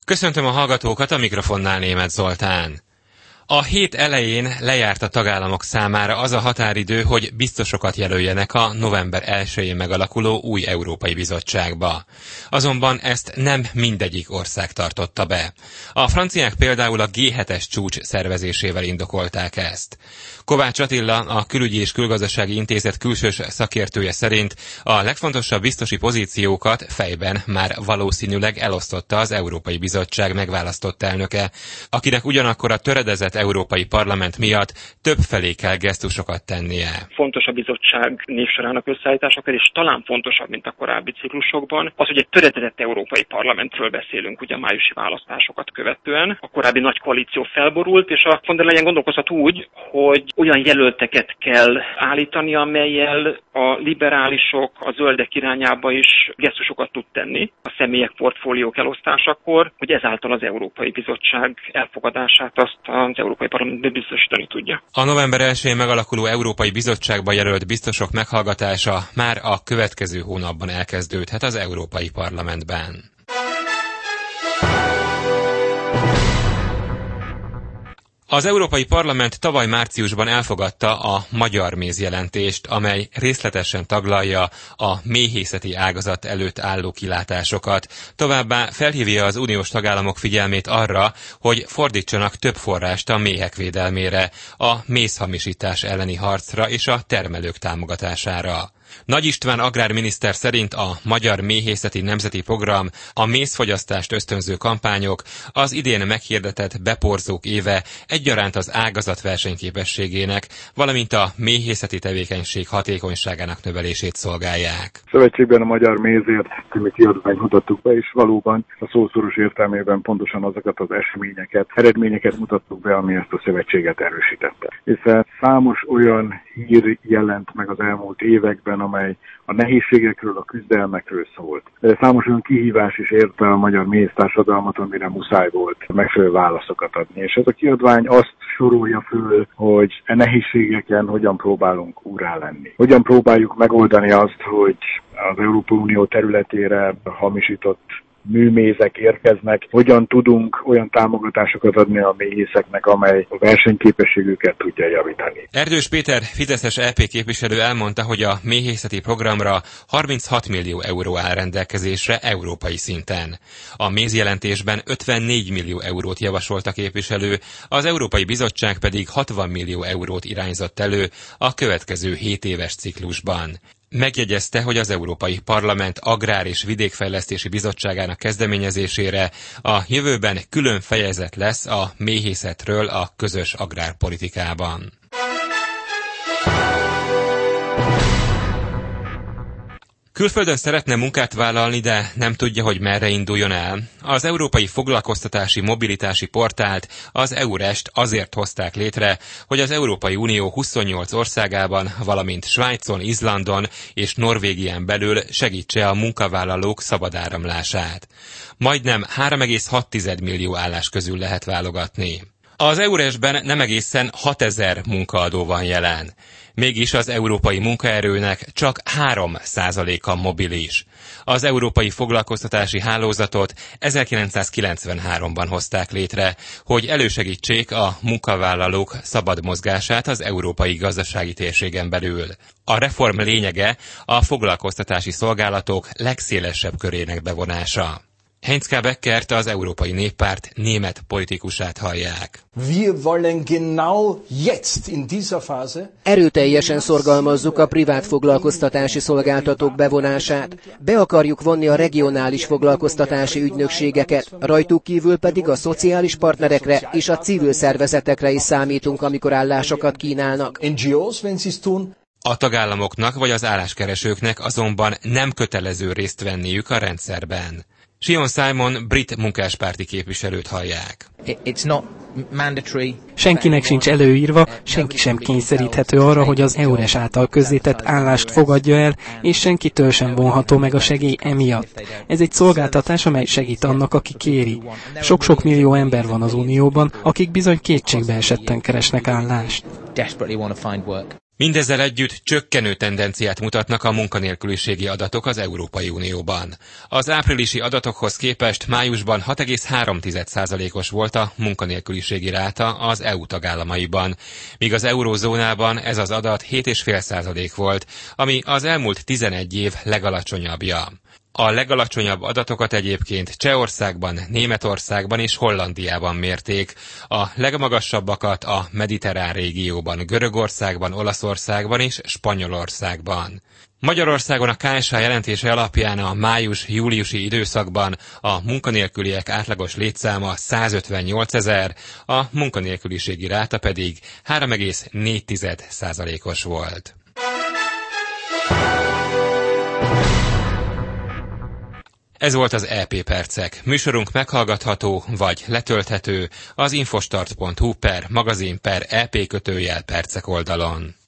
Köszöntöm a hallgatókat, a mikrofonnál Németh Zoltán. A hét elején lejárt a tagállamok számára az a határidő, hogy biztosokat jelöljenek a november 1-én megalakuló új Európai Bizottságba. Azonban ezt nem mindegyik ország tartotta be. A franciák például a G7-es csúcs szervezésével indokolták ezt. Kovács Attila, a Külügyi és Külgazdasági Intézet külsős szakértője szerint a legfontosabb biztosi pozíciókat fejben már valószínűleg elosztotta az Európai Bizottság megválasztott elnöke, akinek ugyanakkor a töredezett Európai Parlament miatt többfelé kell gesztusokat tennie. Fontos a bizottság névsorának összeállításakor, és talán fontosabb, mint a korábbi ciklusokban, az, hogy egy töredezett Európai Parlamentről beszélünk ugye a májusi választásokat követően. A korábbi nagy koalíció felborult, és a von der Leyen gondolkozhat úgy, hogy olyan jelölteket kell állítani, amellyel a liberálisok a zöldek irányába is gesztusokat tud tenni a személyek portfóliók elosztásakor, hogy ezáltal az Európai Bizottság elfogadását azt az Európai Parlament biztosítani tudja. A november 1-én megalakuló Európai Bizottságba jelölt biztosok meghallgatása már a következő hónapban elkezdődhet az Európai Parlamentben. Az Európai Parlament tavaly márciusban elfogadta a magyar mézjelentést, amely részletesen taglalja a méhészeti ágazat előtt álló kilátásokat. Továbbá felhívja az uniós tagállamok figyelmét arra, hogy fordítsanak több forrást a méhek védelmére, a mézhamisítás elleni harcra és a termelők támogatására. Nagy István agrárminiszter szerint a Magyar Méhészeti Nemzeti Program, a mézfogyasztást ösztönző kampányok, az idén meghirdetett beporzók éve egyaránt az ágazat versenyképességének, valamint a méhészeti tevékenység hatékonyságának növelését szolgálják. Szövetségben a Magyar Mézért című kiadványt mutattuk be, és valóban a szószoros értelmében pontosan azokat az eredményeket mutattuk be, ami ezt a szövetséget erősítette. Hiszen számos olyan hír jelent meg az elmúlt években, amely a nehézségekről, a küzdelmekről szólt. Számos olyan kihívás is érte a magyar méhésztársadalmat, amire muszáj volt megfelelő válaszokat adni. És ez a kiadvány azt sorolja föl, hogy a nehézségeken hogyan próbálunk úrrá lenni. Hogyan próbáljuk megoldani azt, hogy az Európai Unió területére hamisított műmézek érkeznek, hogyan tudunk olyan támogatásokat adni a méhészeknek, amely a versenyképességüket tudja javítani. Erdős Péter, fideszes EP képviselő elmondta, hogy a méhészeti programra 36 millió euró áll rendelkezésre európai szinten. A mézjelentésben 54 millió eurót javasolt a képviselő, az Európai Bizottság pedig 60 millió eurót irányzott elő a következő 7 éves ciklusban. Megjegyezte, hogy az Európai Parlament Agrár- és Vidékfejlesztési Bizottságának kezdeményezésére a jövőben külön fejezet lesz a méhészetről a közös agrárpolitikában. Külföldön szeretne munkát vállalni, de nem tudja, hogy merre induljon el. Az Európai Foglalkoztatási Mobilitási Portált, az EURES-t azért hozták létre, hogy az Európai Unió 28 országában, valamint Svájcon, Izlandon és Norvégián belül segítse a munkavállalók szabad áramlását. Majdnem 3,6 millió állás közül lehet válogatni. Az EURES-ben nem egészen 6000 munkaadó van jelen. Mégis az európai munkaerőnek csak 3%-a mobilis. Az Európai Foglalkoztatási Hálózatot 1993-ban hozták létre, hogy elősegítsék a munkavállalók szabad mozgását az európai gazdasági térségen belül. A reform lényege a foglalkoztatási szolgálatok legszélesebb körének bevonása. Heinz K. Beckert, az Európai Néppárt német politikusát hallják. Erőteljesen szorgalmazzuk a privát foglalkoztatási szolgáltatók bevonását. Be akarjuk vonni a regionális foglalkoztatási ügynökségeket, rajtuk kívül pedig a szociális partnerekre és a civil szervezetekre is számítunk, amikor állásokat kínálnak. A tagállamoknak vagy az álláskeresőknek azonban nem kötelező részt venniük a rendszerben. Sion Simon brit munkáspárti képviselőt hallják. Senkinek sincs előírva, senki sem kényszeríthető arra, hogy az EURES által közzétett állást fogadja el, és senkitől sem vonható meg a segély emiatt. Ez egy szolgáltatás, amely segít annak, aki kéri. Sok-sok millió ember van az Unióban, akik bizony kétségbe esetten keresnek állást. Mindezzel együtt csökkenő tendenciát mutatnak a munkanélküliségi adatok az Európai Unióban. Az áprilisi adatokhoz képest májusban 6,3%-os volt a munkanélküliségi ráta az EU tagállamaiban, míg az eurózónában ez az adat 7,5% volt, ami az elmúlt 11 év legalacsonyabbja. A legalacsonyabb adatokat egyébként Csehországban, Németországban és Hollandiában mérték, a legmagasabbakat a mediterrán régióban, Görögországban, Olaszországban és Spanyolországban. Magyarországon a KSH jelentése alapján a május-júliusi időszakban a munkanélküliek átlagos létszáma 158 000, a munkanélküliségi ráta pedig 3,4%-os volt. Ez volt az EP Percek. Műsorunk meghallgatható vagy letölthető az infostart.hu/magazin/EP Percek oldalon.